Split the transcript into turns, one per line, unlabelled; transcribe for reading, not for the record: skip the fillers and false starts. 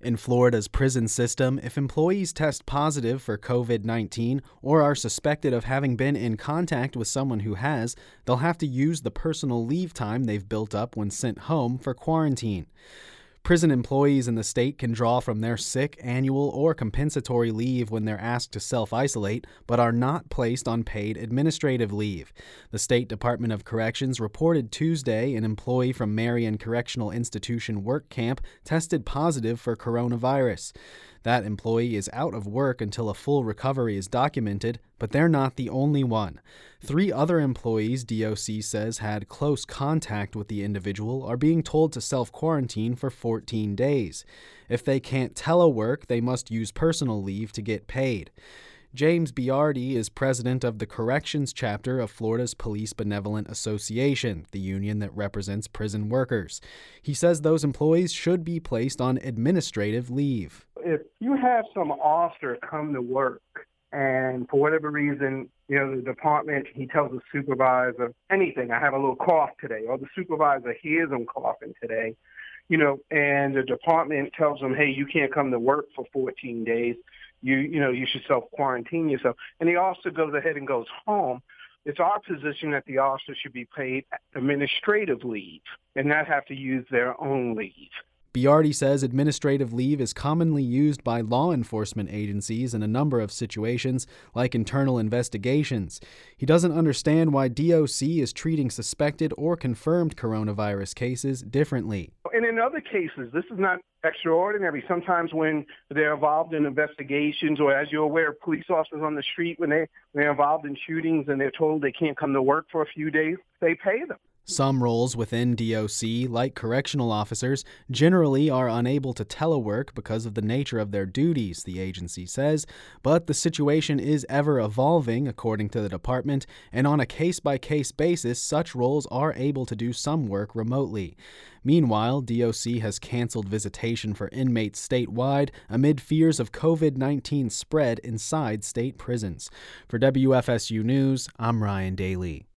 In Florida's prison system, if employees test positive for COVID-19 or are suspected of having been in contact with someone who has, they'll have to use the personal leave time they've built up when sent home for quarantine. Prison employees in the state can draw from their sick, annual, or compensatory leave when they're asked to self-isolate, but are not placed on paid administrative leave. The State Department of Corrections reported Tuesday an employee from Marion Correctional Institution work camp tested positive for coronavirus. That employee is out of work until a full recovery is documented, but they're not the only one. 3 other employees DOC says had close contact with the individual are being told to self-quarantine for 14 days. If they can't telework, they must use personal leave to get paid. James Biardi is president of the Corrections Chapter of Florida's Police Benevolent Association, the union that represents prison workers. He says those employees should be placed on administrative leave.
If you have some officer come to work and for whatever reason, the department, he tells the supervisor anything, I have a little cough today, or the supervisor hears him coughing today, and the department tells him, hey, you can't come to work for 14 days. You should self-quarantine yourself. And the officer goes ahead and goes home. It's our position that the officer should be paid administrative leave and not have to use their own leave.
Biardi says administrative leave is commonly used by law enforcement agencies in a number of situations, like internal investigations. He doesn't understand why DOC is treating suspected or confirmed coronavirus cases differently.
And in other cases, this is not extraordinary. Sometimes when they're involved in investigations, or as you're aware, police officers on the street, when they're involved in shootings and they're told they can't come to work for a few days, they pay them.
Some roles within DOC, like correctional officers, generally are unable to telework because of the nature of their duties, the agency says, but the situation is ever evolving, according to the department, and on a case-by-case basis, such roles are able to do some work remotely. Meanwhile, DOC has canceled visitation for inmates statewide amid fears of COVID-19 spread inside state prisons. For WFSU News, I'm Ryan Daly.